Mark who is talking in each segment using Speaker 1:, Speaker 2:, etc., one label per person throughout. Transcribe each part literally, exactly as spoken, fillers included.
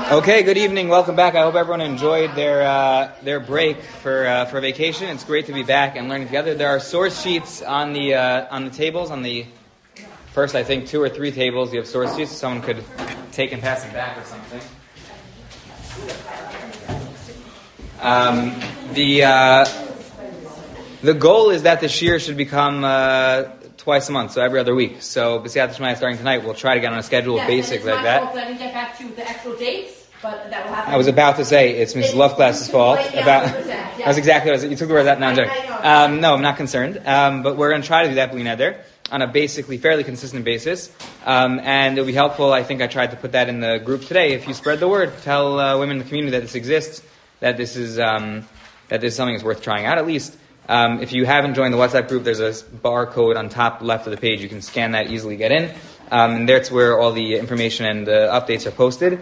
Speaker 1: Okay, good evening. Welcome back. I hope everyone enjoyed their uh, their break for uh, for vacation. It's great to be back and learning together. There are source sheets on the uh, on the tables on the first, I think, two or three tables. You have source sheets. Someone could take and pass them back or something. Um, the uh, the goal is that the shir should become uh, twice a month, so every other week. So B'siyat Shmaya starting tonight, we'll try to get on a schedule
Speaker 2: yes,
Speaker 1: of basics like that.
Speaker 2: Fault, I didn't get back to the actual dates, but that will happen.
Speaker 1: I was about to say it's Missus Loveklass's fault. About
Speaker 2: yeah.
Speaker 1: That's exactly what I was. You took the words out. No, I'm joking. Um, no, I'm not concerned. Um, but we're going to try to do that B'li Neder on a basically fairly consistent basis, um, and it'll be helpful. I think I tried to put that in the group today. If you spread the word, tell uh, women in the community that this exists, that this is um, that this is something that's worth trying out at least. Um, if you haven't joined the WhatsApp group, there's a barcode on top left of the page. You can scan that, easily get in. Um, and that's where all the information and the updates are posted.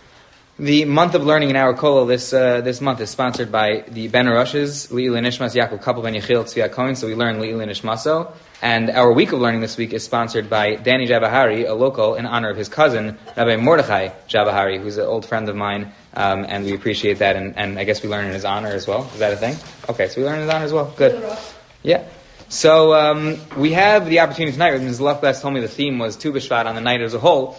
Speaker 1: The month of learning in our kollel this uh, this month is sponsored by the Ben Arushes, Le'ilin Nishmas Yaakov Kapel Ben Yechiel Tzvi Cohen, so we learn Le'ilin Nishmaso. And our week of learning this week is sponsored by Danny Jabahari, a local, in honor of his cousin, Rabbi Mordechai Jabahari, who's an old friend of mine, um, and we appreciate that, and, and I guess we learn in his honor as well. Is that a thing? Okay, so we learn in his honor as well. Good. Yeah. So um, we have the opportunity tonight. Miz Lufglass told me the theme was Tu B'Shvat on the night as a whole.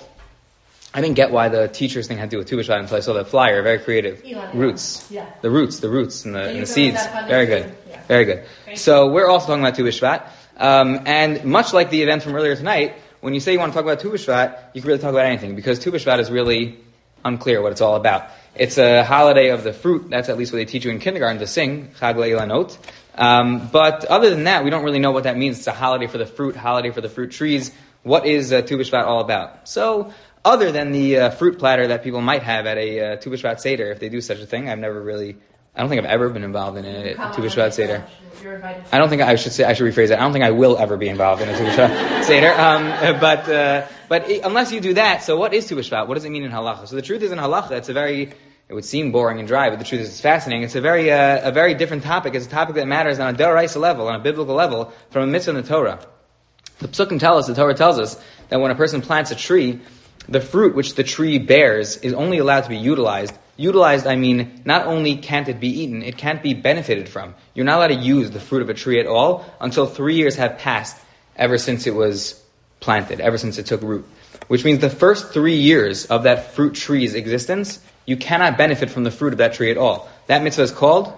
Speaker 1: I didn't get why the teachers thing had to do with Tu B'Shvat until I saw that flyer. Very creative.
Speaker 2: Elon,
Speaker 1: roots.
Speaker 2: Yeah.
Speaker 1: The roots, the roots and the, and the seeds. Very good.
Speaker 2: Yeah.
Speaker 1: Very good. So we're also talking about Tu B'Shvat. Um, and much like the event from earlier tonight, when you say you want to talk about Tu B'Shvat, you can really talk about anything, because Tu B'Shvat is really unclear what it's all about. It's a holiday of the fruit. That's at least what they teach you in kindergarten to sing, Chag Le'ilanot. Um, but other than that, we don't really know what that means. It's a holiday for the fruit, holiday for the fruit trees. What is uh, Tu B'Shvat all about? So, other than the uh, fruit platter that people might have at a uh, Tu B'Shvat Seder, if they do such a thing, I've never really, I don't think I've ever been involved in a Tu B'Shvat Seder. I don't think I should say, I should rephrase that. I don't think I will ever be involved in a Tu B'Shvat Seder. Um, but, uh, but it, unless you do that, so what is Tu B'Shvat? What does it mean in halacha? So the truth is in halacha, it's a very, it would seem boring and dry, but the truth is it's fascinating. It's a very, uh, a very different topic. It's a topic that matters on a d'oraisa level, on a biblical level, from a mitzvah in the Torah. The Psukim tell us, the Torah tells us, that when a person plants a tree, the fruit which the tree bears is only allowed to be utilized. Utilized, I mean, not only can't it be eaten, it can't be benefited from. You're not allowed to use the fruit of a tree at all until three years have passed ever since it was planted, ever since it took root. Which means the first three years of that fruit tree's existence, you cannot benefit from the fruit of that tree at all. That mitzvah is called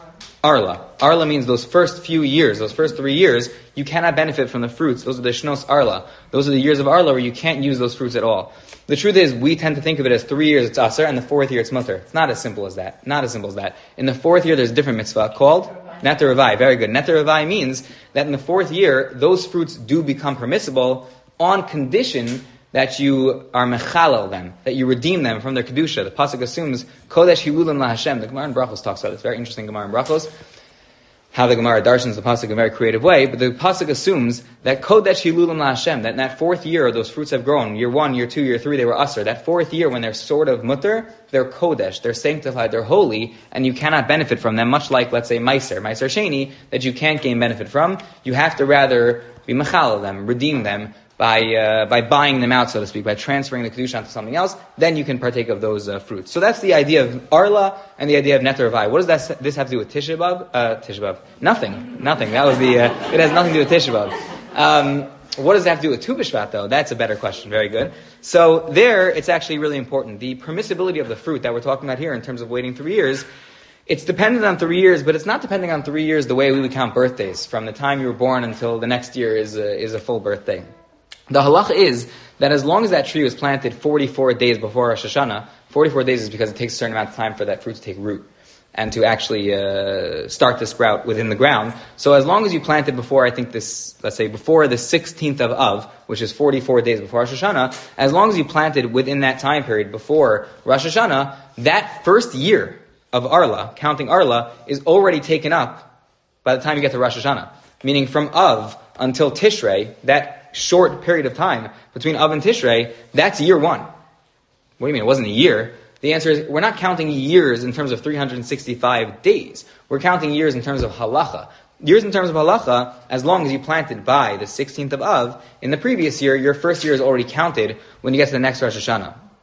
Speaker 1: Arla. Arla means those first few years, those first three years, you cannot benefit from the fruits. Those are the Shnos Arla. Those are the years of Arla where you can't use those fruits at all. The truth is, we tend to think of it as three years it's Asr, and the fourth year it's Mutter. It's not as simple as that. Not as simple as that. In the fourth year, there's a different mitzvah called Neter Ravai. Very good. Neter Ravai means that in the fourth year, those fruits do become permissible on condition that you are mechalel them, that you redeem them from their kedusha. The pasuk assumes Kodesh Hilulim LaHashem. The Gemara in Brachos talks about this. Very interesting Gemara in Brachos. How the Gemara darshans the pasuk in a very creative way, but the pasuk assumes that Kodesh Hilulim LaHashem, that in that fourth year those fruits have grown, year one, year two, year three, they were usher. That fourth year when they're sort of mutter, they're Kodesh, they're sanctified, they're holy, and you cannot benefit from them, much like, let's say, Meiser, Meiser Sheni, that you can't gain benefit from. You have to rather be mechal them, redeem them, by uh, by buying them out, so to speak, by transferring the kedusha onto something else, then you can partake of those uh, fruits. So that's the idea of Arla and the idea of Neter Ravai. What does that this have to do with Tisha B'Av? Uh, Tisha B'Av. Nothing. Nothing. That was the. Uh, it has nothing to do with Tisha B'Av. Um, what does that have to do with Tu B'Shvat, though? That's a better question. Very good. So there, it's actually really important. The permissibility of the fruit that we're talking about here, in terms of waiting three years. It's dependent on three years, but it's not depending on three years the way we would count birthdays. From the time you were born until the next year is a, is a full birthday. The halacha is that as long as that tree was planted forty-four days before Rosh Hashanah, forty-four days is because it takes a certain amount of time for that fruit to take root and to actually uh, start to sprout within the ground. So as long as you planted before, I think this, let's say before the sixteenth of Av, which is forty-four days before Rosh Hashanah, as long as you planted within that time period before Rosh Hashanah, that first year of Arla, counting Arla, is already taken up by the time you get to Rosh Hashanah. Meaning from Av until Tishrei, that short period of time between Av and Tishrei, that's year one. What do you mean? It wasn't a year. The answer is, we're not counting years in terms of three hundred sixty-five days. We're counting years in terms of halacha. Years in terms of halacha, as long as you planted by the sixteenth of Av, in the previous year, your first year is already counted when you get to the next Rosh Hashanah.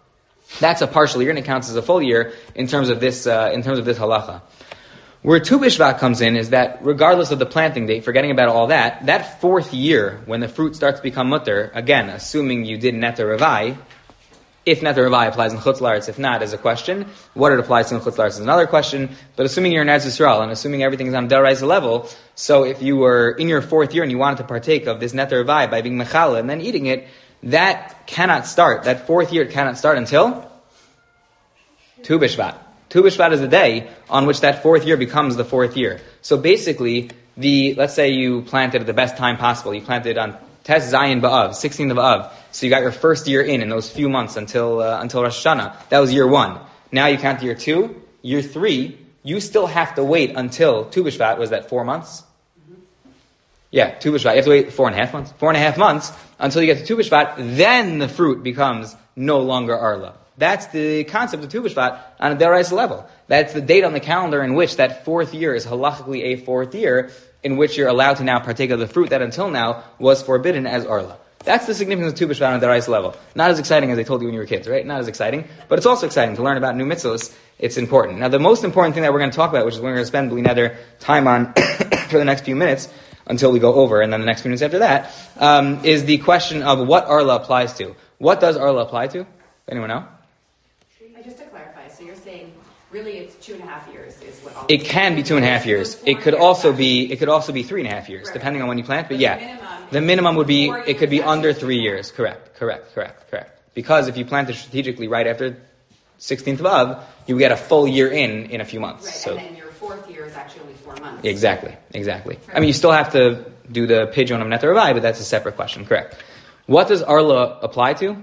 Speaker 1: That's a partial year, and it counts as a full year in terms of this uh, in terms of this halacha. Where Tu B'Shvat comes in is that regardless of the planting date, forgetting about all that, that fourth year when the fruit starts to become mutter, again, assuming you did Neter Revai, if Neter Revai applies in Chutz La'aretz, if not, is a question. What it applies to in Chutz La'aretz is another question. But assuming you're in Eretz Yisrael and assuming everything is on Deraisa level, so if you were in your fourth year and you wanted to partake of this Neter Revai by being Mechala and then eating it, that cannot start. That fourth year cannot start until Tu B'Shvat. Tu B'Shvat is the day on which that fourth year becomes the fourth year. So basically, the let's say you planted at the best time possible. You planted on Tes Zayin B'Av, sixteenth of Av. So you got your first year in in those few months until uh, until Rosh Hashanah. That was year one. Now you count year two, year three. You still have to wait until Tu B'Shvat. Was that four months? Mm-hmm. Yeah, Tu B'Shvat. You have to wait four and a half months. Four and a half months until you get to Tu B'Shvat. Then the fruit becomes no longer Arla. That's the concept of Tu B'Shvat on a Deraisa level. That's the date on the calendar in which that fourth year is halachically a fourth year in which you're allowed to now partake of the fruit that until now was forbidden as Arla. That's the significance of Tu B'Shvat on a Deraisa level. Not as exciting as they told you when you were kids, right? Not as exciting, but it's also exciting to learn about new mitzvahs. It's important. Now, the most important thing that we're going to talk about, which is we're going to spend Bli Neder time on for the next few minutes until we go over, and then the next few minutes after that, um, is the question of what Arla applies to. What does Arla apply to? Anyone know?
Speaker 2: Just to clarify, so you're saying really it's two and a half years is what all
Speaker 1: it can be two and a half years. It could also be it could also be three and a half years, right, depending on when you plant. But, but yeah, the minimum, the minimum would be it could be under three years. Correct, correct, correct, correct. Because if you planted strategically right after sixteenth of Av, you get a full year in in a few months.
Speaker 2: Right,
Speaker 1: so
Speaker 2: and then your fourth year is actually only four months.
Speaker 1: Exactly, exactly. Right. I mean, you still have to do the pidyon of Neter Revai, but that's a separate question. Correct. What does Arla apply to?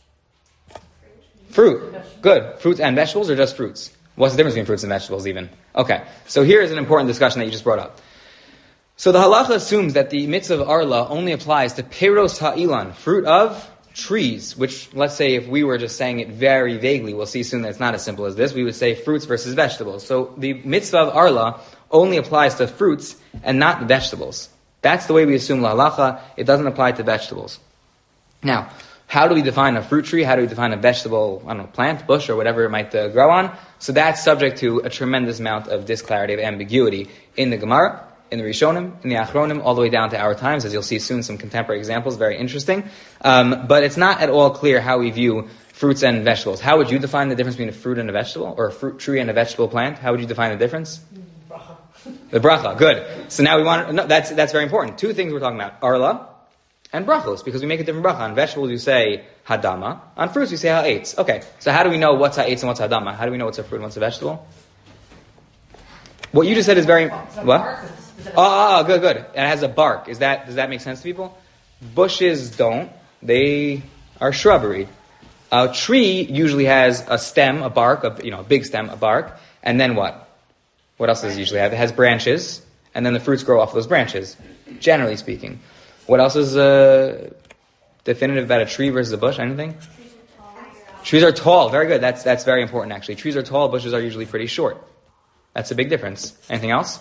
Speaker 1: Fruit. Good. Fruits and vegetables or just fruits? What's the difference between fruits and vegetables even? Okay. So here is an important discussion that you just brought up. So the halacha assumes that the mitzvah of Arla only applies to Peros Ha'ilan, fruit of trees, which, let's say, if we were just saying it very vaguely, we'll see soon that it's not as simple as this, we would say fruits versus vegetables. So the mitzvah of Arla only applies to fruits and not vegetables. That's the way we assume la halacha. It doesn't apply to vegetables. Now, how do we define a fruit tree? How do we define a vegetable, I don't know, plant, bush, or whatever it might uh, grow on? So that's subject to a tremendous amount of disclarity, of ambiguity in the Gemara, in the Rishonim, in the Achronim, all the way down to our times, as you'll see soon, some contemporary examples, very interesting. Um, but it's not at all clear how we view fruits and vegetables. How would you define the difference between a fruit and a vegetable, or a fruit tree and a vegetable plant? How would you define the difference? Bracha. The bracha, good. So now we want, no, that's, that's very important. Two things we're talking about. Arla, and brachos, because we make a different bracha. On vegetables, we say hadama. On fruits, we say ha'etz. Okay, so how do we know what's ha'etz and what's hadama? How do we know what's a fruit and what's a vegetable? What you just said is very... What? Oh, oh, good, good. It has a bark. Is that, does that make sense to people? Bushes don't. They are shrubbery. A tree usually has a stem, a bark, a, you know, a big stem, a bark, and then what? What else does it usually have? It has branches, and then the fruits grow off those branches, generally speaking. What else is uh, definitive about a tree versus a bush? Anything? Trees are tall. Trees are tall. Very good. That's that's very important, actually. Trees are tall. Bushes are usually pretty short. That's a big difference. Anything else?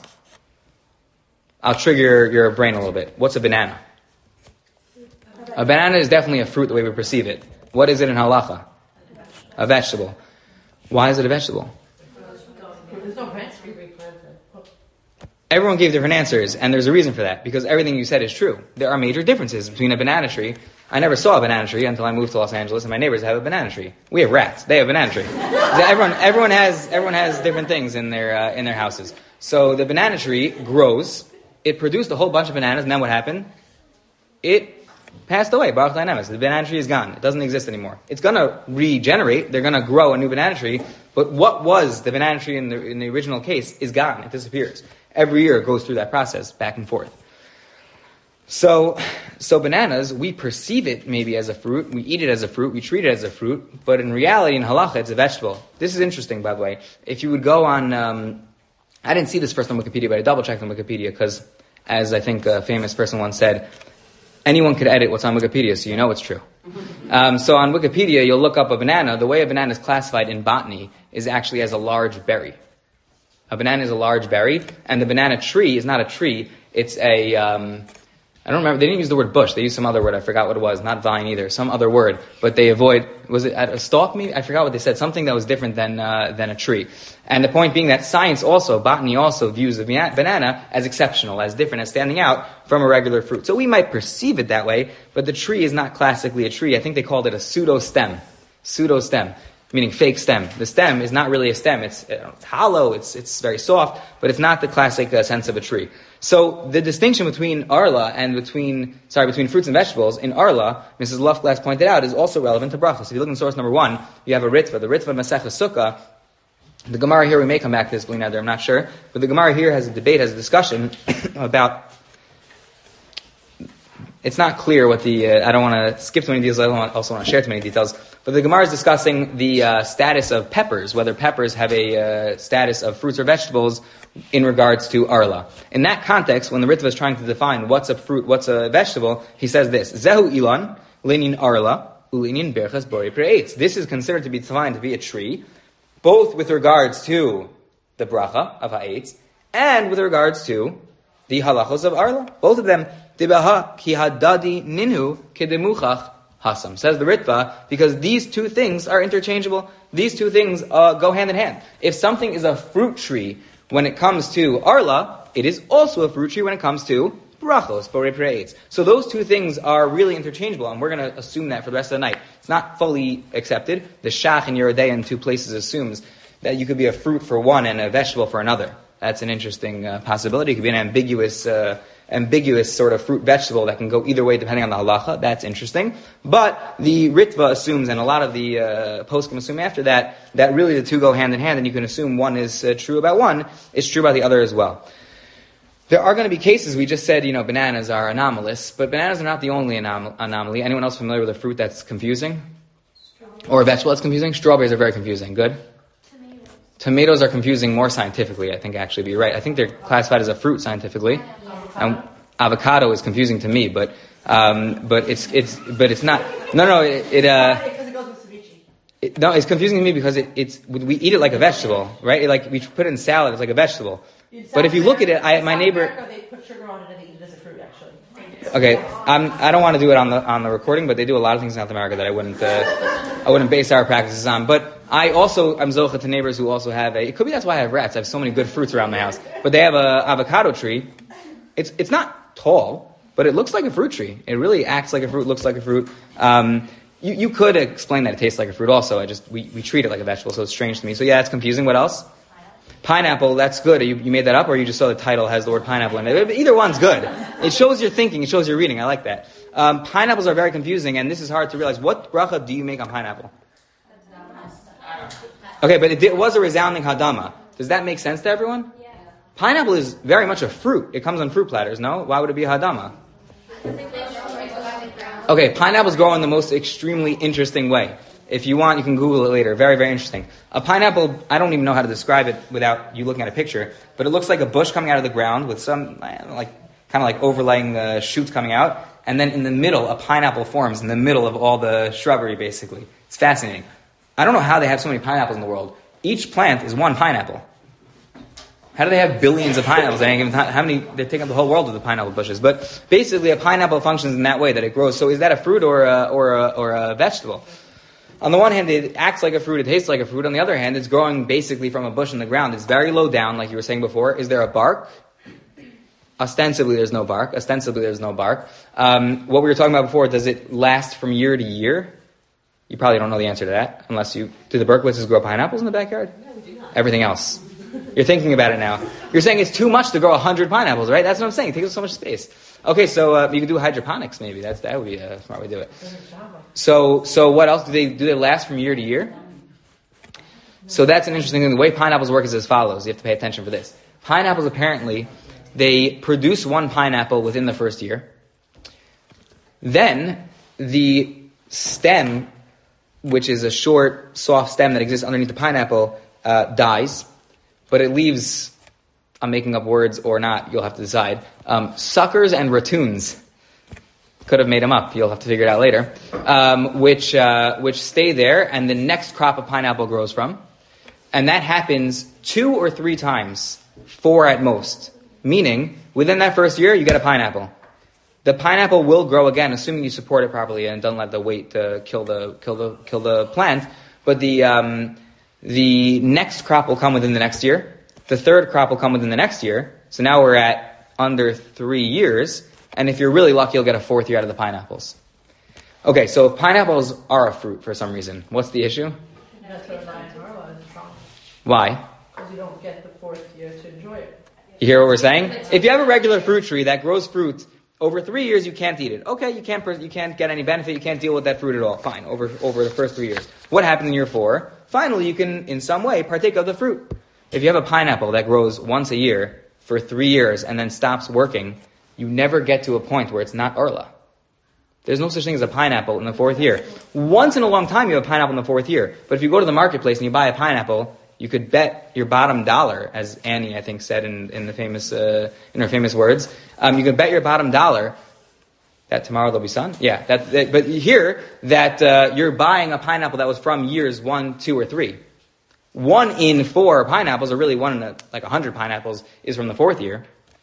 Speaker 1: I'll trigger your, your brain a little bit. What's a banana? A banana is definitely a fruit the way we perceive it. What is it in halacha? A vegetable. Why is it a vegetable?
Speaker 2: There's no branch.
Speaker 1: Everyone gave different answers, and there's a reason for that, because everything you said is true. There are major differences between a banana tree. I never saw a banana tree until I moved to Los Angeles, and my neighbors have a banana tree. We have rats. They have a banana tree. everyone, everyone has, everyone has different things in their, uh, in their houses. So the banana tree grows. It produced a whole bunch of bananas, and then what happened? It passed away. Baruch Dynamics. The banana tree is gone. It doesn't exist anymore. It's going to regenerate. They're going to grow a new banana tree. But what was the banana tree in the, in the original case is gone. It disappears. Every year it goes through that process, back and forth. So, so bananas, we perceive it maybe as a fruit, we eat it as a fruit, we treat it as a fruit, but in reality, in halacha, it's a vegetable. This is interesting, by the way. If you would go on, um, I didn't see this first on Wikipedia, but I double-checked on Wikipedia, because, as I think a famous person once said, anyone could edit what's on Wikipedia, so you know it's true. Um, so on Wikipedia, you'll look up a banana. The way a banana is classified in botany is actually as a large berry. A banana is a large berry, and the banana tree is not a tree. It's a um, I don't remember, they didn't use the word bush, they used some other word, I forgot what it was, not vine either, some other word, but they avoid, was it at a stalk maybe? I forgot what they said, something that was different than uh, than a tree. And the point being that science also, botany also views the banana as exceptional, as different, as standing out from a regular fruit. So we might perceive it that way, but the tree is not classically a tree. I think they called it a pseudo-stem. Pseudo-stem. Meaning fake stem. The stem is not really a stem. It's, it's hollow, it's it's very soft, but it's not the classic uh, sense of a tree. So the distinction between arla and between, sorry, between fruits and vegetables, in arla, Missus Lufglass pointed out, is also relevant to brachos. If you look in source number one, you have a ritva, the ritva Masechah Sukkah. The Gemara here, we may come back to this, Bli Neder, I'm not sure, but the Gemara here has a debate, has a discussion about, it's not clear what the, uh, I don't want to skip too many details, I don't also want to share too many details, but the Gemara is discussing the uh, status of peppers, whether peppers have a uh, status of fruits or vegetables in regards to arla. In that context, when the Ritva is trying to define what's a fruit, what's a vegetable, he says this, Zehu ilan, linin arla, ulinin berchas bori pre'etz. This is considered to be defined to be a tree, both with regards to the bracha of ha'etz, and with regards to the halachos of arla. Both of them, Dibaha ki hadadi ninhu kedemuchach hasam. Says the Ritva, because these two things are interchangeable. These two things uh, go hand in hand. If something is a fruit tree when it comes to arla, it is also a fruit tree when it comes to brachos, borei pre'etz. So those two things are really interchangeable, and we're going to assume that for the rest of the night. It's not fully accepted. The Shach and Yerodei in two places assumes that you could be a fruit for one and a vegetable for another. That's an interesting uh, possibility. It could be an ambiguous uh, ambiguous sort of fruit vegetable that can go either way depending on the halacha. That's interesting. But the Ritva assumes, and a lot of the uh, poskim assume after that, that really the two go hand in hand, and you can assume one is uh, true about one, is true about the other as well. There are going to be cases, we just said, you know, bananas are anomalous, but bananas are not the only anom- anomaly. Anyone else familiar with a fruit that's confusing? Or a vegetable that's confusing? Strawberries are very confusing. Good? Tomatoes. Tomatoes are confusing more scientifically, I think, actually, but you're right. I think they're classified as a fruit scientifically. And avocado is confusing to me, but um, but it's it's but it's not. No, no, it, it uh. Because it goes with ceviche. It, no, it's confusing to me because it, it's we eat it like a vegetable, right? It, like we put it in salad, it's like a vegetable. But if you look at it, I my neighbor.
Speaker 3: America, they put sugar on it and they eat it as a fruit, actually.
Speaker 1: Okay, I'm, I don't want to do it on the on the recording, but they do a lot of things in South America that I wouldn't uh, I wouldn't base our practices on. But I also am zocha to neighbors who also have a. It could be that's why I have rats. I have so many good fruits around my house. But they have a avocado tree. It's it's not tall, but it looks like a fruit tree. It really acts like a fruit, looks like a fruit. Um, you you could explain that it tastes like a fruit. Also, I just we, we treat it like a vegetable, so it's strange to me. So yeah, it's confusing. What else? Pineapple, that's good. You, you made that up, or you just saw the title has the word pineapple in it? Either one's good. It shows your thinking. It shows your reading. I like that. Um, pineapples are very confusing, and this is hard to realize. What bracha do you make on pineapple? Okay, but it, it was a resounding hadama. Does that make sense to everyone? Yeah. Pineapple is very much a fruit. It comes on fruit platters, no? Why would it be a hadama? Okay, pineapples grow in the most extremely interesting way. If you want, you can Google it later. Very, very interesting. A pineapple, I don't even know how to describe it without you looking at a picture, but it looks like a bush coming out of the ground with some, like, kind of like overlaying uh, shoots coming out, and then in the middle, a pineapple forms in the middle of all the shrubbery, basically. It's fascinating. I don't know how they have so many pineapples in the world. Each plant is one pineapple. How do they have billions of pineapples at any given time? How many? They're taking up the whole world with the pineapple bushes. But basically, a pineapple functions in that way, that it grows. So is that a fruit or a, or a, or a vegetable? On the one hand, it acts like a fruit, it tastes like a fruit. On the other hand, it's growing basically from a bush in the ground. It's very low down, like you were saying before. Is there a bark? Ostensibly, there's no bark. Ostensibly, there's no bark. Um, what we were talking about before, does it last from year to year? You probably don't know the answer to that, unless you... Do the Berkowitzes grow pineapples in the backyard?
Speaker 3: No, we do not.
Speaker 1: Everything else. You're thinking about it now. You're saying it's too much to grow one hundred pineapples, right? That's what I'm saying. It takes up so much space. Okay, so uh, you could do hydroponics, maybe. That's That would be a smart way to do it. So so what else? Do they do they last from year to year? So that's an interesting thing. The way pineapples work is as follows. You have to pay attention for this. Pineapples, apparently, they produce one pineapple within the first year. Then the stem, which is a short, soft stem that exists underneath the pineapple, uh, dies, but it leaves, I'm making up words or not, you'll have to decide, um, suckers and ratoons. Could have made them up, you'll have to figure it out later, um, which uh, which stay there, and the next crop of pineapple grows from. And that happens two or three times, four at most. Meaning, within that first year, you get a pineapple. The pineapple will grow again, assuming you support it properly and don't let the weight uh, kill the kill the kill the plant. But the um, the next crop will come within the next year. The third crop will come within the next year. So now we're at under three years. And if you're really lucky, you'll get a fourth year out of the pineapples. Okay, so if pineapples are a fruit for some reason, what's the issue?
Speaker 3: That's what Ryan Harlow is wrong.
Speaker 1: Why?
Speaker 3: Because you don't get the fourth year to enjoy it.
Speaker 1: You hear what we're saying? If you have a regular fruit tree that grows fruit, over three years you can't eat it. Okay, you can't you can't get any benefit, you can't deal with that fruit at all. Fine, over over the first three years. What happens in year four? Finally, you can, in some way, partake of the fruit. If you have a pineapple that grows once a year for three years and then stops working, you never get to a point where it's not Arla. There's no such thing as a pineapple in the fourth year. Once in a long time you have a pineapple in the fourth year. But if you go to the marketplace and you buy a pineapple, you could bet your bottom dollar, as Annie, I think, said in, in the famous uh, in her famous words, um, you could bet your bottom dollar that tomorrow there'll be sun. Yeah, that, that, but here that uh, you're buying a pineapple that was from years one, two, or three. One in four pineapples, or really one in a, like a hundred pineapples, is from the fourth year.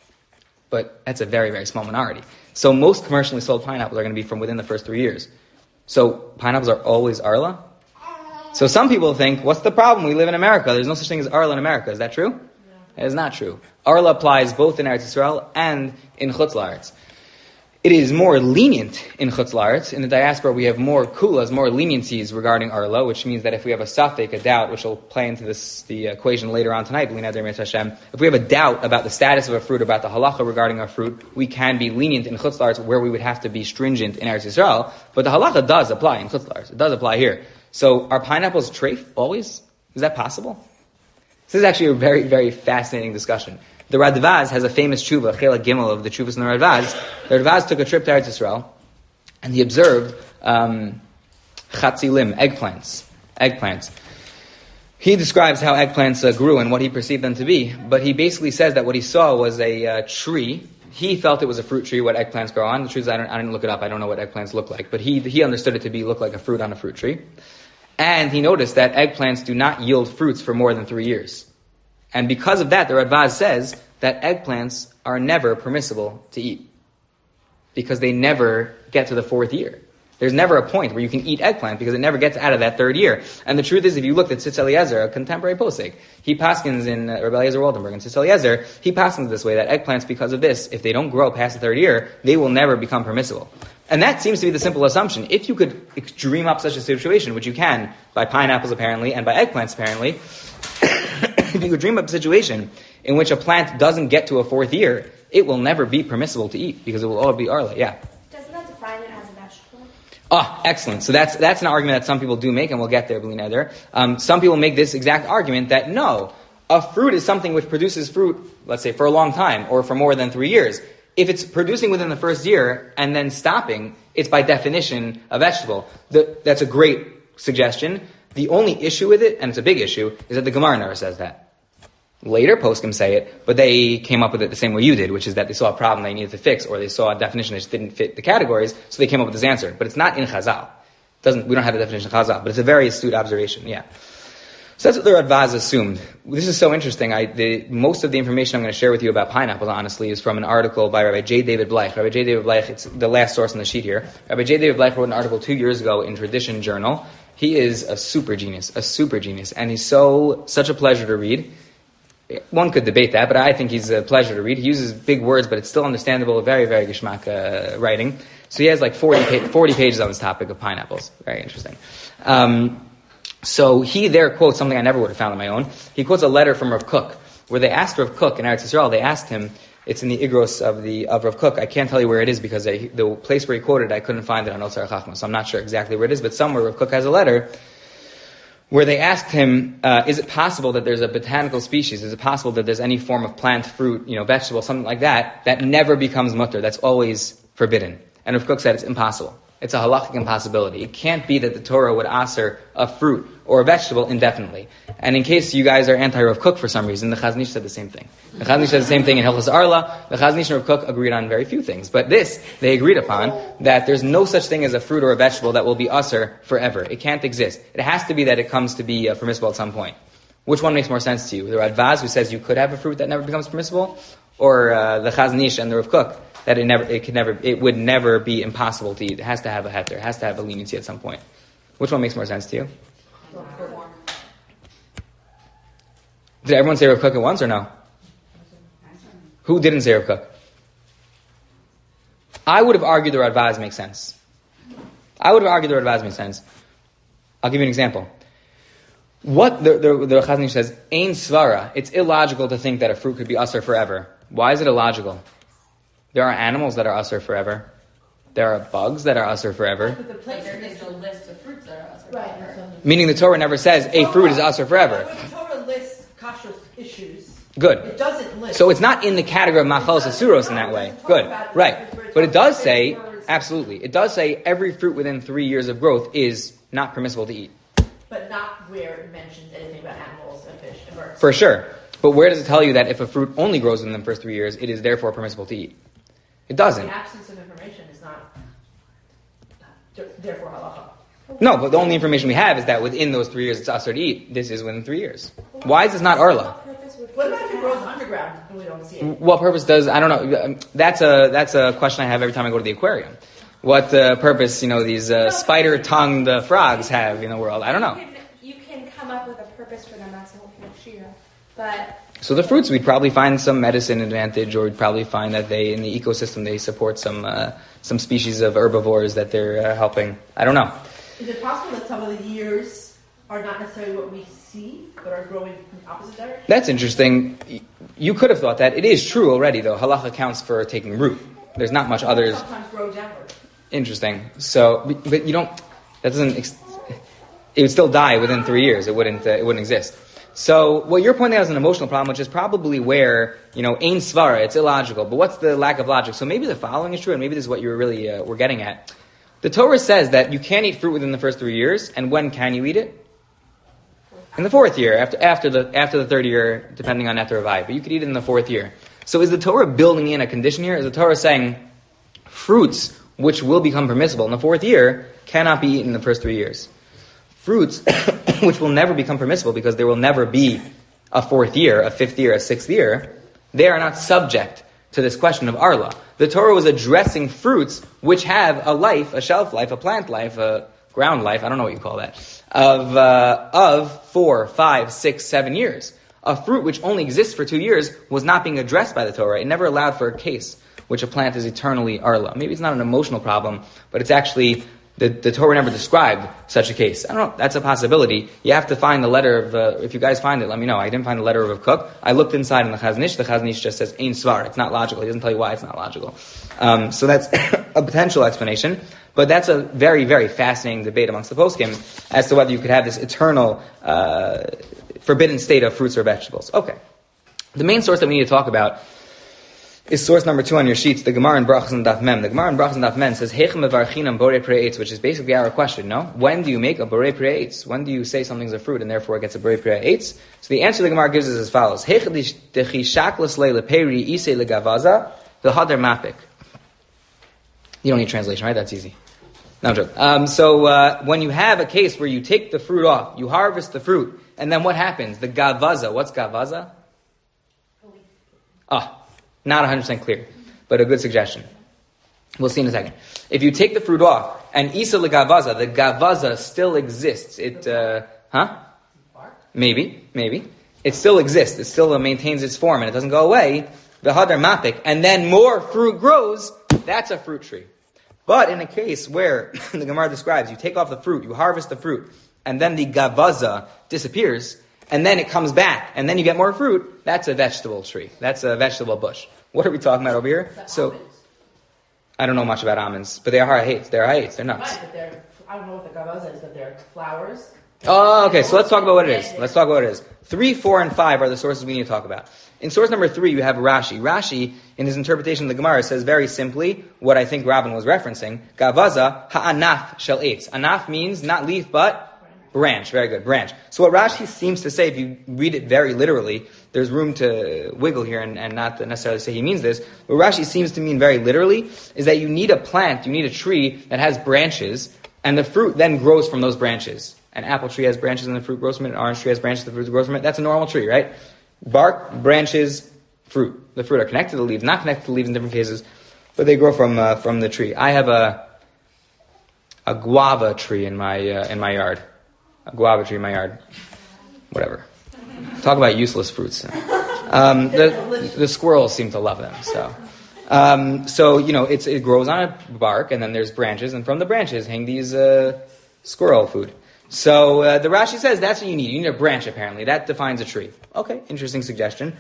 Speaker 1: But that's a very, very small minority. So most commercially sold pineapples are going to be from within the first three years. So pineapples are always Arla. So some people think, what's the problem? We live in America. There's no such thing as Arla in America. Is that true? Yeah. It is not true. Arla applies both in Eretz Yisrael and in Chutz La'aretz. It is more lenient in Chutz La'aretz. In the diaspora, we have more kulas, more leniencies regarding Arla, which means that if we have a safek, a doubt, which will play into this the equation later on tonight, if we have a doubt about the status of a fruit, about the halacha regarding a fruit, we can be lenient in Chutz La'aretz where we would have to be stringent in Eretz Yisrael. But the halacha does apply in Chutz La'aretz. It does apply here. So are pineapples treif always? Is that possible? This is actually a very, very fascinating discussion. The Radvaz has a famous tshuva, Chela Gimel of the Tshuvas in the Radvaz. The Radvaz took a trip to Eretz Yisrael, and he observed um, chatzilim, eggplants. Eggplants. He describes how eggplants uh, grew and what he perceived them to be, but he basically says that what he saw was a uh, tree. He felt it was a fruit tree, what eggplants grow on. The truth is, I, don't, I didn't look it up. I don't know what eggplants look like, but he he understood it to be look like a fruit on a fruit tree. And he noticed that eggplants do not yield fruits for more than three years. And because of that, the Radvaz says that eggplants are never permissible to eat because they never get to the fourth year. There's never a point where you can eat eggplant because it never gets out of that third year. And the truth is, if you looked at Tzitz Eliezer, a contemporary posek, he paskins in uh, Rabbi Eliezer Waldenberg and Tzitz Eliezer, he paskins this way that eggplants, because of this, if they don't grow past the third year, they will never become permissible. And that seems to be the simple assumption. If you could dream up such a situation, which you can by pineapples apparently and by eggplants apparently, if you could dream up a situation in which a plant doesn't get to a fourth year, it will never be permissible to eat because it will all be arla. Yeah.
Speaker 2: Doesn't that define it as a vegetable?
Speaker 1: Ah, excellent. So that's that's an argument that some people do make, and we'll get there, Belina, there. Um, some people make this exact argument that no, a fruit is something which produces fruit, let's say, for a long time or for more than three years. If it's producing within the first year and then stopping, it's by definition a vegetable. The, that's a great suggestion. The only issue with it, and it's a big issue, is that the Gemara never says that. Later, poskim say it, but they came up with it the same way you did, which is that they saw a problem they needed to fix, or they saw a definition that just didn't fit the categories, so they came up with this answer. But it's not in Chazal. It doesn't, we don't have a definition of Chazal, but it's a very astute observation, yeah. So that's what the Radvaz assumed. This is so interesting. I, the, most of the information I'm going to share with you about pineapples, honestly, is from an article by Rabbi J. David Bleich. Rabbi J. David Bleich, it's the last source on the sheet here. Rabbi J. David Bleich wrote an article two years ago in Tradition Journal. He is a super genius, a super genius, and he's so such a pleasure to read. One could debate that, but I think he's a pleasure to read. He uses big words, but it's still understandable, very, very geschmack uh, writing. So he has like forty, pa- forty pages on this topic of pineapples. Very interesting. Um, so he there quotes something I never would have found on my own. He quotes a letter from Rav Kook, where they asked Rav Kook in Eretz Yisrael, they asked him, it's in the Igros of the of Rav Kook. I can't tell you where it is because I, the place where he quoted, I couldn't find it on Otzar Chachma, so I'm not sure exactly where it is, but somewhere Rav Kook has a letter where they asked him, uh, is it possible that there's a botanical species, is it possible that there's any form of plant, fruit, you know, vegetable, something like that, that never becomes mutter, that's always forbidden? And Rav Kook said it's impossible. It's a halachic impossibility. It can't be that the Torah would aser a fruit or a vegetable indefinitely. And in case you guys are anti-Rav Kook for some reason, the Chazon Ish said the same thing. The Chazon Ish said the same thing in Hilchos Arla. The Chazon Ish and Rav Kook agreed on very few things. But this, they agreed upon, that there's no such thing as a fruit or a vegetable that will be aser forever. It can't exist. It has to be that it comes to be uh, permissible at some point. Which one makes more sense to you? The Radvaz, who says you could have a fruit that never becomes permissible? Or uh, the Chazon Ish and the Rav Kook, that it never, it could never, it would never be impossible to eat. It has to have a heter. It has to have a leniency at some point. Which one makes more sense to you? Did everyone say Rav Kook at once or no? Who didn't say Rav Kook? I would have argued the Radbaz makes sense. I would have argued the Radbaz makes sense. I'll give you an example. What the the, the Chazon Ish says, Ein Svara, it's illogical to think that a fruit could be usher forever. Why is it illogical? There are animals that are usher forever. There are bugs that are usher forever.
Speaker 3: But the place there is a list of fruits that are usher
Speaker 2: Right.
Speaker 3: forever.
Speaker 1: Meaning the Torah never says a fruit is usher forever.
Speaker 3: When the Torah lists kashrus issues,
Speaker 1: Good.
Speaker 3: it doesn't list.
Speaker 1: So it's not in the category of Machalos Asuros in that way. Good. Right. But it does say, absolutely, it does say every fruit within three years of growth is not permissible to eat.
Speaker 3: But not where it mentions anything about animals and fish and birds.
Speaker 1: For sure. But where does it tell you that if a fruit only grows within the first three years, it is therefore permissible to eat? It doesn't.
Speaker 3: The absence of information is not, therefore halacha.
Speaker 1: No, but the only information we have is that within those three years it's usher to eat. This is within three years. Why is this not Arla?
Speaker 3: What about if it grows underground and we don't see it?
Speaker 1: What purpose does, I don't know, that's a that's a question I have every time I go to the aquarium. What uh, purpose, you know, these uh, spider-tongued uh, frogs have in the world? I don't know.
Speaker 4: You can, you can come up with a purpose for them, that's the whole point of Shira. But
Speaker 1: So the fruits, we'd probably find some medicine advantage, or we'd probably find that they, in the ecosystem, they support some uh, some species of herbivores that they're uh, helping. I don't know.
Speaker 3: Is it possible that some of the years are not necessarily what we see, but are growing in the opposite direction?
Speaker 1: That's interesting. You could have thought that. It is true already, though. Halacha counts for taking root. There's not much others.
Speaker 3: Sometimes grow downward.
Speaker 1: Interesting. So, but, but you don't. That doesn't. Ex- it would still die within three years. It wouldn't. Uh, it wouldn't exist. So, what you're pointing out is an emotional problem, which is probably where, you know, ein svara. It's illogical. But what's the lack of logic? So maybe the following is true, and maybe this is what you're really uh, we're getting at. The Torah says that you can't eat fruit within the first three years, and when can you eat it? In the fourth year, after after the after the third year, depending on Netter Avai. But you could eat it in the fourth year. So is the Torah building in a condition here? Is the Torah saying fruits which will become permissible in the fourth year cannot be eaten in the first three years? Fruits which will never become permissible because there will never be a fourth year, a fifth year, a sixth year, they are not subject to this question of Arla. The Torah was addressing fruits which have a life, a shelf life, a plant life, a ground life, I don't know what you call that, of uh, of four, five, six, seven years. A fruit which only exists for two years was not being addressed by the Torah. It never allowed for a case which a plant is eternally Arla. Maybe it's not an emotional problem, but it's actually, the, the Torah never described such a case. I don't know, that's a possibility. You have to find the letter of, uh, if you guys find it, let me know. I didn't find the letter of Rav Kook. I looked inside in the Chazon Ish. The Chazon Ish just says, Ein Svar. It's not logical. He doesn't tell you why it's not logical. Um, so that's a potential explanation. But that's a very, very fascinating debate amongst the poskim as to whether you could have this eternal, uh, forbidden state of fruits or vegetables. Okay. The main source that we need to talk about is source number two on your sheets, the Gemara in Brachos and Daf Mem. The Gemara in Brachos and Daf Mem says, Heichem mevarchinam borei prei eitz, which is basically our question, no? When do you make a borei prei eitz? When do you say something's a fruit and therefore it gets a borei prei eitz? So the answer the Gemara gives is as follows. Heichem dechishaklas le leperi isei legavaza v'hader mapik. You don't need translation, right? That's easy. No, I'm joking. Um, so uh, when you have a case where you take the fruit off, you harvest the fruit, and then what happens? The gavaza. What's gavaza? Ah. Not one hundred percent clear, but a good suggestion. We'll see in a second. If you take the fruit off, and isa le gavaza, the gavaza still exists. It, uh, huh? Maybe, maybe. It still exists. It still uh, maintains its form, and it doesn't go away. The hadar mapik, and then more fruit grows, that's a fruit tree. But in a case where, the Gemara describes, you take off the fruit, you harvest the fruit, and then the gavaza disappears, and then it comes back, and then you get more fruit, that's a vegetable tree. That's a vegetable bush. What are we talking about over here? So, almonds? I don't know much about almonds, but they are hates. They're hates. They're nuts.
Speaker 3: Right, but they're, I don't know what the gavaza is, but they're flowers.
Speaker 1: Oh, okay, so let's talk about what it is. Let's talk about what it is. Three, four, and five are the sources we need to talk about. In source number three, you have Rashi. Rashi, in his interpretation of the Gemara, says very simply what I think Rabban was referencing. Gavaza ha'anaf shel eitz. Anaf means not leaf, but branch. Very good, branch. So what Rashi seems to say, if you read it very literally, there's room to wiggle here and, and not necessarily say he means this. What Rashi seems to mean very literally is that you need a plant, you need a tree that has branches, and the fruit then grows from those branches. An apple tree has branches and the fruit grows from it. An orange tree has branches, the fruit grows from it. That's a normal tree, right? Bark, branches, fruit. The fruit are connected to the leaves, not connected to the leaves in different cases. but they grow from uh, from the tree. I have a a guava tree in my uh, in my yard, a guava tree in my yard. Whatever. Talk about useless fruits. Um, the the squirrels seem to love them. So, um, so you know, it's it grows on a bark, and then there's branches, and from the branches hang these uh, squirrel food. So uh, the Rashi says that's what you need. You need a branch, apparently. That defines a tree. Okay, interesting suggestion.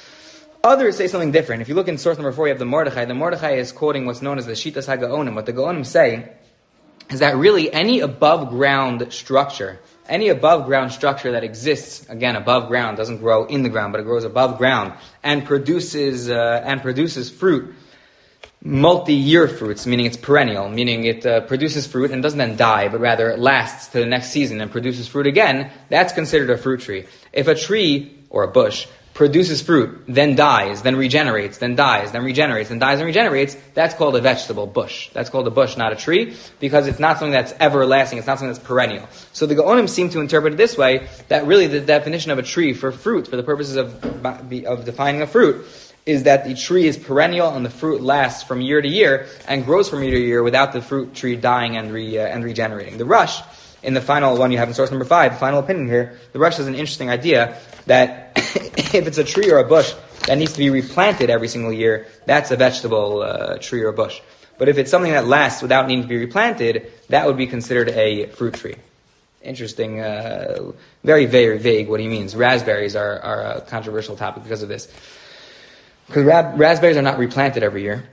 Speaker 1: Others say something different. If you look in source number four, you have the Mordechai. The Mordechai is quoting what's known as the Shitas HaGaonim. What the Gaonim say is that really any above-ground structure, any above-ground structure that exists, again, above ground, doesn't grow in the ground, but it grows above ground, and produces uh, and produces fruit, multi-year fruits, meaning it's perennial, meaning it uh, produces fruit and doesn't then die, but rather it lasts to the next season and produces fruit again, that's considered a fruit tree. If a tree, or a bush, produces fruit, then dies, then regenerates, then dies, then regenerates, then dies and regenerates, that's called a vegetable bush. That's called a bush, not a tree, because it's not something that's everlasting, it's not something that's perennial. So the Gaonim seem to interpret it this way, that really the definition of a tree for fruit, for the purposes of, of defining a fruit, is that the tree is perennial and the fruit lasts from year to year and grows from year to year without the fruit tree dying and re, uh, and regenerating. The Rush, in the final one you have in source number five, final opinion here, the Rush has an interesting idea that if it's a tree or a bush that needs to be replanted every single year, that's a vegetable uh, tree or bush. But if it's something that lasts without needing to be replanted, that would be considered a fruit tree. Interesting, uh, very, very vague what he means. Raspberries are, are a controversial topic because of this. Because rab- raspberries are not replanted every year,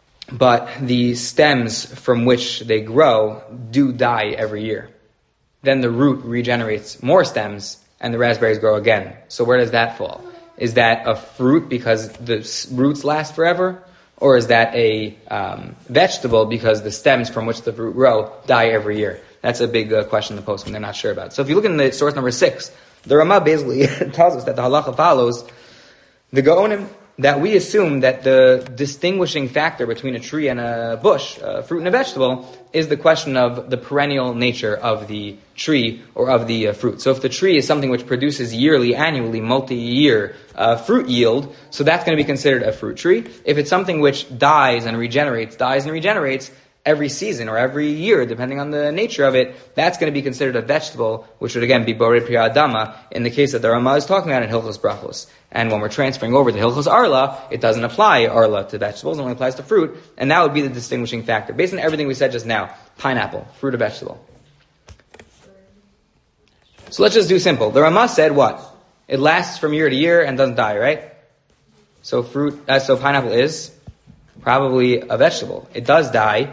Speaker 1: but the stems from which they grow do die every year. Then the root regenerates more stems, and the raspberries grow again. So where does that fall? Is that a fruit because the roots last forever? Or is that a um, vegetable because the stems from which the fruit grow die every year? That's a big uh, question in the post when they're not sure about. So if you look in the source number six, the Ramah basically tells us that the halacha follows the Gaonim, that we assume that the distinguishing factor between a tree and a bush, a fruit and a vegetable, is the question of the perennial nature of the tree or of the uh, fruit. So if the tree is something which produces yearly, annually, multi-year uh, fruit yield, so that's going to be considered a fruit tree. If it's something which dies and regenerates, dies and regenerates every season or every year, depending on the nature of it, that's going to be considered a vegetable, which would again be Borei Priya Adama, in the case that the Ramah is talking about in Hilchos Brachos. And when we're transferring over to Hilchos Arla, it doesn't apply Arla to vegetables, it only applies to fruit, and that would be the distinguishing factor. Based on everything we said just now, pineapple, fruit or vegetable. So let's just do simple. The Ramah said what? It lasts from year to year and doesn't die, right? So fruit, uh, so pineapple is probably a vegetable. It does die.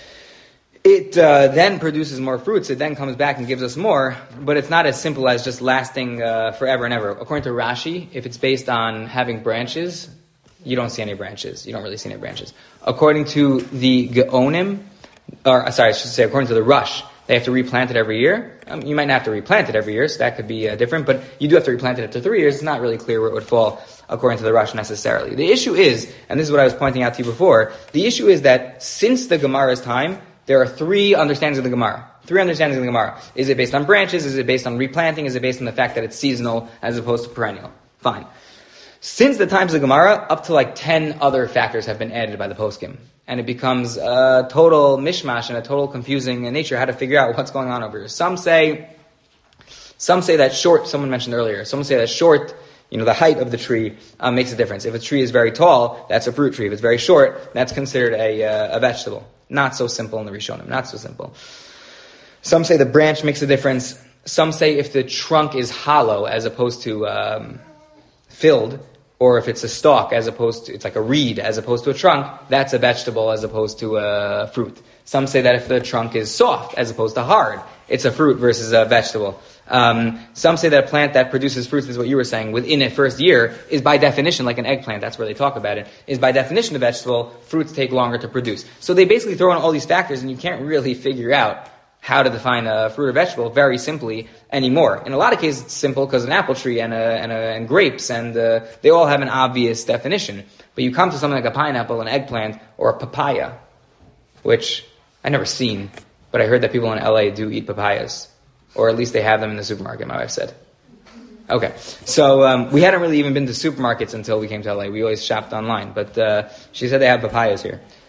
Speaker 1: It uh, then produces more fruits. It then comes back and gives us more, but it's not as simple as just lasting uh, forever and ever. According to Rashi, if it's based on having branches, you don't see any branches. You don't really see any branches. According to the Gaonim, or sorry, I should say according to the Rush, they have to replant it every year. Um, you might not have to replant it every year, so that could be uh, different, but you do have to replant it after three years. It's not really clear where it would fall according to the Rush necessarily. The issue is, and this is what I was pointing out to you before, the issue is that since the Gemara's time, there are three understandings of the Gemara. Three understandings of the Gemara. Is it based on branches? Is it based on replanting? Is it based on the fact that it's seasonal as opposed to perennial? Fine. Since the times of the Gemara, up to like ten other factors have been added by the poskim. And it becomes a total mishmash and a total confusing nature how to figure out what's going on over here. Some say, some say that short, someone mentioned earlier, some say that short, you know, the height of the tree uh, makes a difference. If a tree is very tall, that's a fruit tree. If it's very short, that's considered a, uh, a vegetable. Not so simple in the Rishonim, not so simple. Some say the branch makes a difference. Some say if the trunk is hollow as opposed to um, filled, or if it's a stalk as opposed to, it's like a reed as opposed to a trunk, that's a vegetable as opposed to a fruit. Some say that if the trunk is soft as opposed to hard, it's a fruit versus a vegetable. Um, some say that a plant that produces fruits, is what you were saying, within a first year, is by definition, like an eggplant, that's where they talk about it, is by definition a vegetable. Fruits take longer to produce. So they basically throw in all these factors and you can't really figure out how to define a fruit or vegetable very simply anymore. In a lot of cases it's simple because an apple tree and, a, and, a, and grapes, and uh, they all have an obvious definition. But you come to something like a pineapple, an eggplant, or a papaya, which I've never seen, but I heard that people in L A do eat papayas. Or at least they have them in the supermarket, my wife said. Okay, so um, we hadn't really even been to supermarkets until we came to L A. We always shopped online, but uh, she said they have papayas here.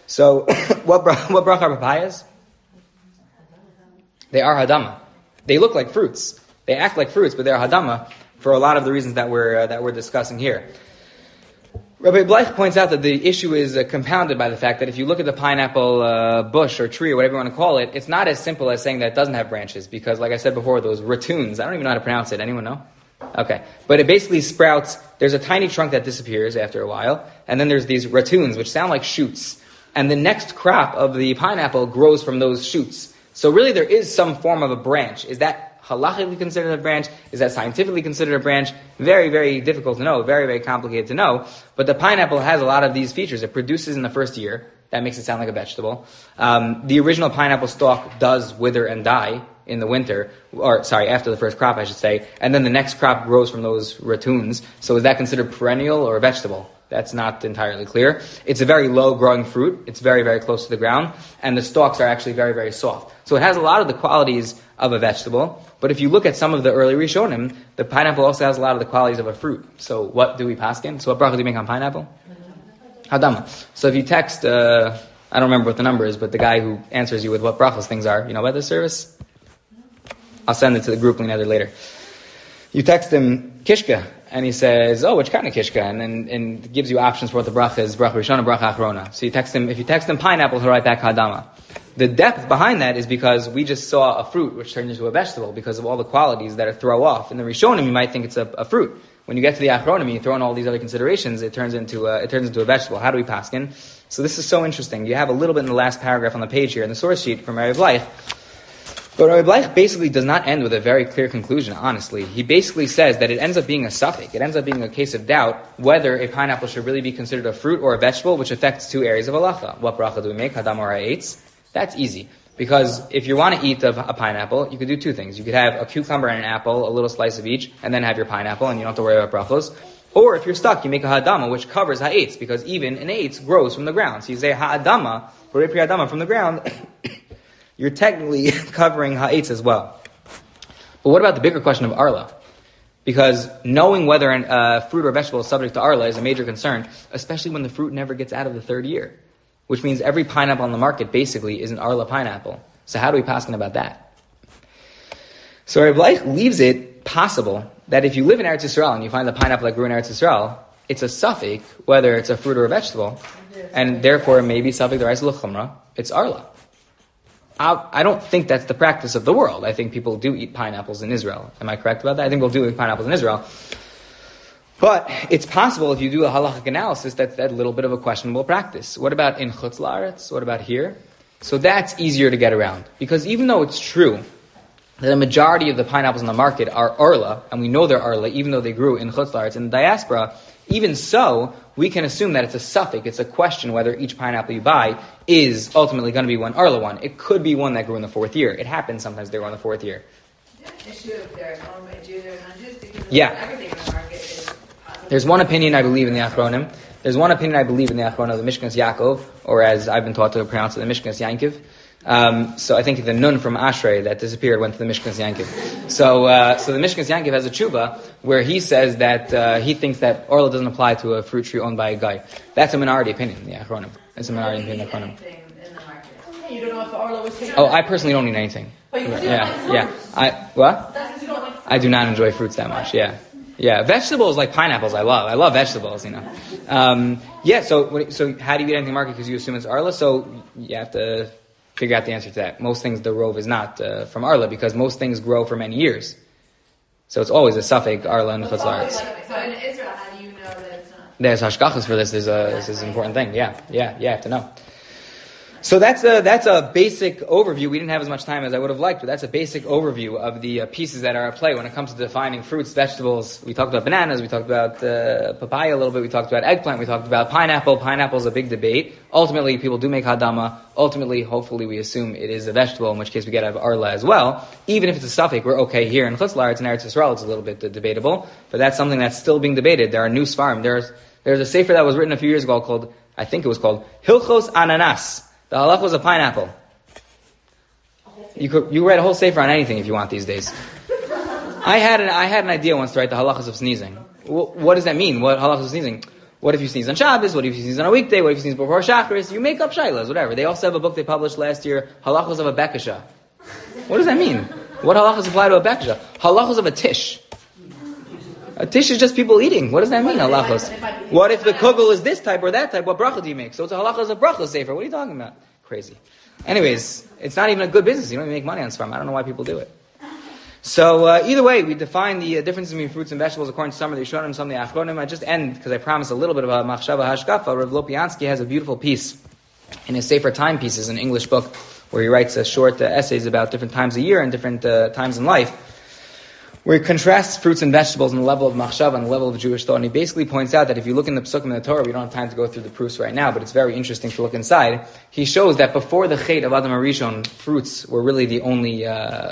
Speaker 1: So, what bra- what bracha are papayas? They are hadama. They look like fruits. They act like fruits, but they're hadama for a lot of the reasons that we're uh, that we're discussing here. Rabbi Bleich points out that the issue is uh, compounded by the fact that if you look at the pineapple uh, bush or tree or whatever you want to call it, it's not as simple as saying that it doesn't have branches because, like I said before, those ratoons, I don't even know how to pronounce it. Anyone know? Okay. But it basically sprouts, there's a tiny trunk that disappears after a while, and then there's these ratoons, which sound like shoots. And the next crop of the pineapple grows from those shoots. So really there is some form of a branch. Is that halachically considered a branch? Is that scientifically considered a branch? Very, very difficult to know. Very, very complicated to know. But the pineapple has a lot of these features. It produces in the first year. That makes it sound like a vegetable. Um, the original pineapple stalk does wither and die in the winter. Or, sorry, after the first crop, I should say. And then the next crop grows from those ratoons. So is that considered perennial or a vegetable? That's not entirely clear. It's a very low-growing fruit. It's very, very close to the ground. And the stalks are actually very, very soft. So it has a lot of the qualities of a vegetable. But if you look at some of the early Rishonim, the pineapple also has a lot of the qualities of a fruit. So what do we paskin? So what bracha do we make on pineapple? Hadama. So if you text, uh, I don't remember what the number is, but the guy who answers you with what brachas things are, you know about this service? I'll send it to the group later later. You text him kishka, and he says, oh, which kind of kishka? And then and gives you options for what the bracha is, bracha rishona, bracha achrona. So you text him, if you text him pineapple, he'll write back hadama. The depth behind that is because we just saw a fruit which turned into a vegetable because of all the qualities that are throw off. In the Rishonim, you might think it's a, a fruit. When you get to the Achronim, you throw in all these other considerations, it turns into a, it turns into a vegetable. How do we paskin? So this is so interesting. You have a little bit in the last paragraph on the page here in the source sheet from Rabbi Bleich. But Rabbi Bleich basically does not end with a very clear conclusion, honestly. He basically says that it ends up being a suffix. It ends up being a case of doubt whether a pineapple should really be considered a fruit or a vegetable, which affects two areas of halacha. What bracha do we make? Hadam or ha'etz? That's easy. Because if you want to eat a, a pineapple, you could do two things. You could have a cucumber and an apple, a little slice of each, and then have your pineapple, and you don't have to worry about brachos. Or if you're stuck, you make a hadama, which covers ha'etz, because even an eitz grows from the ground. So you say ha'adama, borei pri hadama, from the ground, you're technically covering ha'etz as well. But what about the bigger question of arla? Because knowing whether a uh, fruit or vegetable is subject to arla is a major concern, especially when the fruit never gets out of the third year. Which means every pineapple on the market basically is an arla pineapple. So how do we paskin about that? So Rabbi Bleich leaves it possible that if you live in Eretz Yisrael and you find the pineapple that grew in Eretz Yisrael, it's a suffix, whether it's a fruit or a vegetable, and therefore maybe suffix the rice l'chumra, it's arla. I, I don't think that's the practice of the world. I think people do eat pineapples in Israel. Am I correct about that? I think we'll do eat pineapples in Israel. But it's possible if you do a halachic analysis that's that little bit of a questionable practice. What about in Chutz La'aretz? What about here? So that's easier to get around. Because even though it's true that a majority of the pineapples on the market are arla, and we know they're arla even though they grew in Chutz La'aretz, in the diaspora, even so, we can assume that it's a suffix. It's a question whether each pineapple you buy is ultimately going to be one arla one. It could be one that grew in the fourth year. It happens sometimes they grow in the fourth year.
Speaker 5: Issue if they're normal Jews or non-Jews because
Speaker 1: yeah.
Speaker 5: everything in the market is.
Speaker 1: There's one opinion I believe in the Achronim. There's one opinion I believe in the Achronim, the Mishkas Yaakov, or as I've been taught to pronounce it, the Mishkas Yankiv. Um, so I think the nun from Ashrei that disappeared went to the Mishkas Yankiv. So, uh, so the Mishkas Yankiv has a tshuva where he says that uh, he thinks that orla doesn't apply to a fruit tree owned by a guy. That's a minority opinion, the Achronim. That's a minority opinion, the Achronim.
Speaker 3: You don't know if the arla was taken.
Speaker 1: Oh, I personally don't eat anything.
Speaker 3: But you
Speaker 1: yeah,
Speaker 3: like
Speaker 1: yeah. I what?
Speaker 3: That's because you don't like fruit.
Speaker 1: I do not enjoy fruits that much. Yeah. Yeah, vegetables like pineapples, I love. I love vegetables, you know. Um, yeah, so so how do you eat anything market because you assume it's arla? So you have to figure out the answer to that. Most things, the rove is not uh, from arla because most things grow for many years. So it's always a suffix, arla and chutz la'aretz.
Speaker 5: So in Israel, how do you know that it's not?
Speaker 1: There's hashgachas for this. There's a, this is an important thing. Yeah, yeah, yeah, you have to know. So that's a, that's a basic overview. We didn't have as much time as I would have liked, but that's a basic overview of the uh, pieces that are at play when it comes to defining fruits, vegetables. We talked about bananas, we talked about uh, papaya a little bit, we talked about eggplant, we talked about pineapple. Pineapple is a big debate. Ultimately, people do make hadama. Ultimately, hopefully, we assume it is a vegetable, in which case we get to have arla as well. Even if it's a suffix, we're okay here in Chutz La'aretz and Eretz Yisrael, it's a little bit uh, debatable, but that's something that's still being debated. There are new svarim. There's, there's a sefer that was written a few years ago called, I think it was called Hilchos Ananas. The halach was a pineapple. You could you write a whole sefer on anything if you want these days. I had an I had an idea once to write the halachas of sneezing. What, what does that mean? What halachas of sneezing? What if you sneeze on Shabbos? What if you sneeze on a weekday? What if you sneeze before Shacharis? You make up shaylas, whatever. They also have a book they published last year, Halachos of a Bekasha. What does that mean? What halachos apply to a Bekasha? Halachos of a Tish. A Tish is just people eating. What does that mean, halachos? What if the kugel is this type or that type? What bracha do you make? So it's a halachos of bracha sefer. What are you talking about? Crazy. Anyways, it's not even a good business. You don't even make money on Sfarim. I don't know why people do it. So uh, either way, we define the uh, differences between fruits and vegetables according to some of the Rishonim, some of the Achronim. I just end, because I promised a little bit about Machshava Hashkafa. Rav Lopiansky has a beautiful piece in his Sefer Time Pieces, an English book, where he writes uh, short uh, essays about different times of year and different uh, times in life, where he contrasts fruits and vegetables on the level of Machshava and the level of Jewish thought. And he basically points out that if you look in the Psukim in the Torah, we don't have time to go through the proofs right now, but it's very interesting to look inside. He shows that before the Chet of Adam HaRishon, fruits were really the only uh,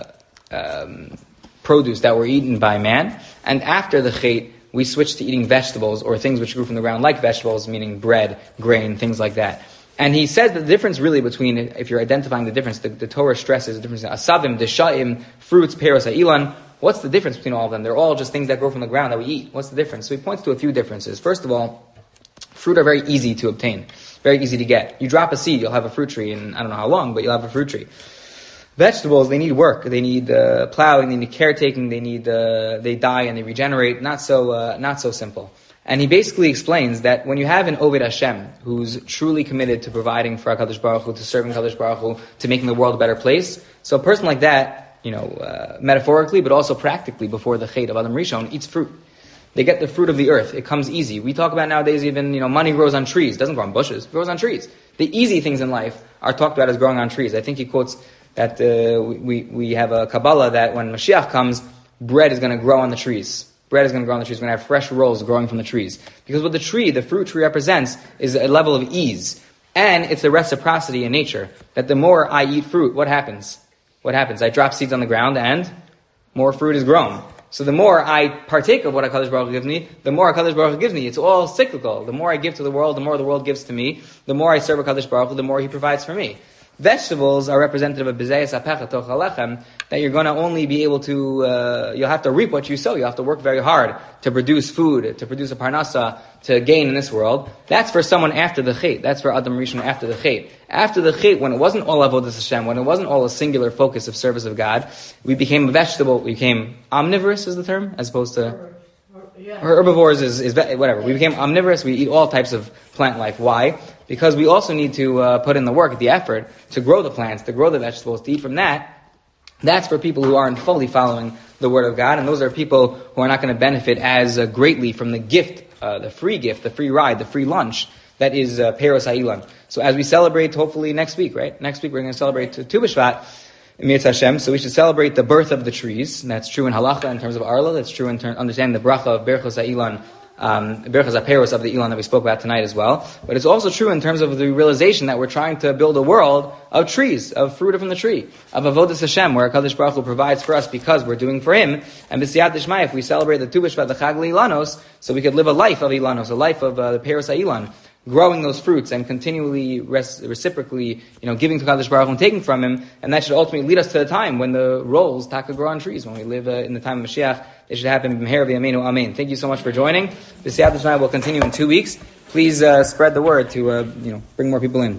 Speaker 1: um, produce that were eaten by man. And after the Chet, we switched to eating vegetables or things which grew from the ground like vegetables, meaning bread, grain, things like that. And he says that the difference really between, if you're identifying the difference, the, the Torah stresses the difference in asavim, deshaim, fruits, peros, ha'ilan. What's the difference between all of them? They're all just things that grow from the ground that we eat. What's the difference? So he points to a few differences. First of all, fruit are very easy to obtain, very easy to get. You drop a seed, you'll have a fruit tree in I don't know how long, but you'll have a fruit tree. Vegetables, they need work, they need uh, plowing, they need caretaking, they need uh, they die and they regenerate. Not so uh, not so simple. And he basically explains that when you have an Oved Hashem who's truly committed to providing for HaKadosh Baruch Hu, to serving HaKadosh Baruch Hu, to making the world a better place, so a person like that, you know, uh, metaphorically, but also practically, before the Chet of Adam Rishon, eats fruit. They get the fruit of the earth. It comes easy. We talk about nowadays even, you know, money grows on trees. It doesn't grow on bushes. It grows on trees. The easy things in life are talked about as growing on trees. I think he quotes that uh, we, we have a Kabbalah that when Mashiach comes, bread is going to grow on the trees. Bread is going to grow on the trees. We're going to have fresh rolls growing from the trees. Because what the tree, the fruit tree represents is a level of ease. And it's a reciprocity in nature. That the more I eat fruit, what happens? What happens? I drop seeds on the ground and more fruit is grown. So the more I partake of what HaKadosh Baruch Hu gives me, the more HaKadosh Baruch Hu gives me. It's all cyclical. The more I give to the world, the more the world gives to me. The more I serve HaKadosh Baruch Hu, the more He provides for me. Vegetables are representative of B'zayas HaPecha Toch HaLechem, that you're going to only be able to, uh, you'll have to reap what you sow. You'll have to work very hard to produce food, to produce a parnasa, to gain in this world. That's for someone after the Chet. That's for Adam Rishon after the Chet. After the Chet, when it wasn't all Avodas Hashem, when it wasn't all a singular focus of service of God, we became a vegetable, we became omnivorous is the term, as opposed to,
Speaker 3: Yeah.
Speaker 1: herbivores is, is, whatever. We became omnivorous, we eat all types of plant life. Why? Because we also need to uh, put in the work, the effort, to grow the plants, to grow the vegetables, to eat from that. That's for people who aren't fully following the Word of God, and those are people who are not going to benefit as uh, greatly from the gift, uh, the free gift, the free ride, the free lunch, that is uh, Peros HaIlan. So as we celebrate, hopefully next week, right? Next week we're going to celebrate Tu B'Shvat, Mirz Hashem, so we should celebrate the birth of the trees, and that's true in halacha in terms of Arla, that's true in terms understanding the bracha of Berchos HaIlan, um, Berchos HaPeros of the Ilan that we spoke about tonight as well. But it's also true in terms of the realization that we're trying to build a world of trees, of fruit from the tree, of Avodas Hashem, where HaKadosh Baruch Hu provides for us because we're doing for Him. And B'siyat Dishmai, if we celebrate the Tu B'Shvat, the Chag Ilanos, so we could live a life of Ilanos, a life of uh, the Peros HaIlan, growing those fruits and continually res- reciprocally, you know, giving to HaKadosh Baruch Hu and taking from Him, and that should ultimately lead us to the time when the rolls taka grow on trees. When we live uh, in the time of Mashiach, it should happen. B'meher v'yameinu, amen. Thank you so much for joining. The Siyat Shema will continue in two weeks. Please uh, spread the word to uh, you know bring more people in.